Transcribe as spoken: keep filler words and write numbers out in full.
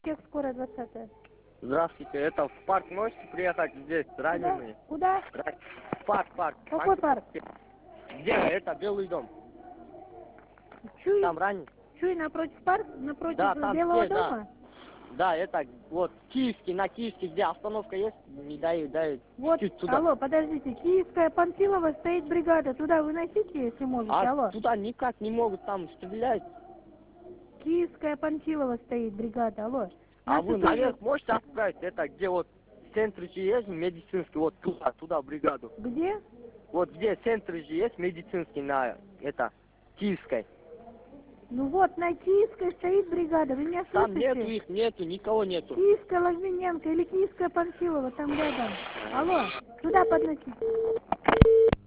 Всех скорая двадцатая. Здравствуйте, это в парк можете приехать здесь, раненые? Куда? Куда? Парк, парк. Какой парк? Где? Это Белый дом. Чуй, Там раненые. Чуй напротив парка, напротив Да, там Белого все, дома? Да. Да, это вот Киевский, на Киевский, где остановка есть, не дают, дают. Вот, Чуть туда. алло, подождите, Киевская, Панфилова стоит бригада, туда выносите, если можете, А алло. туда никак не могут, там стрелять. Киевская, Панфилова стоит бригада, алло. А Наши вы тоже- наверх можете отправить, это где вот центр же есть медицинский, вот туда, туда бригаду. Где? Вот где центр же есть медицинский, на это, Киевской. Ну вот, на Киевской стоит бригада, вы меня Там слышите? нету их, нету, никого нету. Киевская, Лагвиненко или Киевская, Панфилова, там рядом. Алло, туда подносите.